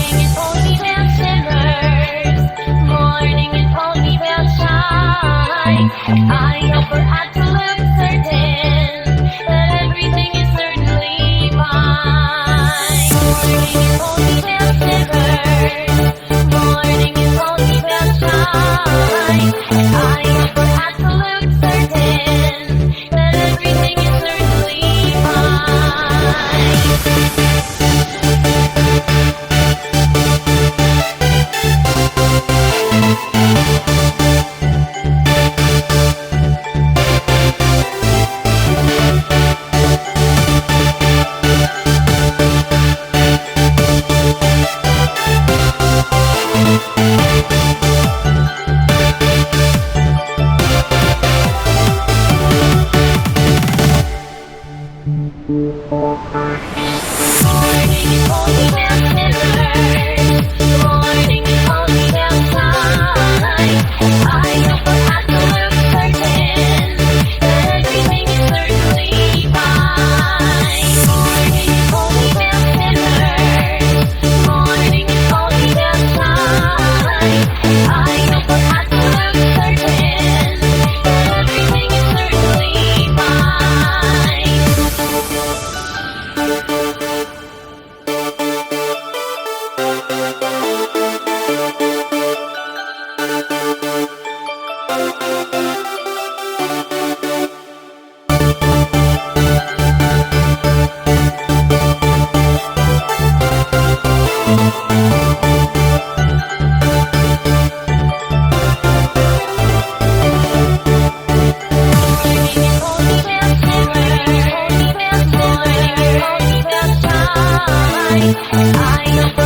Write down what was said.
I never had to look certain that everything is certainly fine. Morning is only pale shivers, morning is only pale shine. I never had to look certain that everything is certainly fine. Morning is only pale shivers, morning is only pale shine. I never had to look certain that everything is certainly fine. Morning is only pale shivers, morning is only pale shine. I never had to look certain that everything is certainly fine. I know.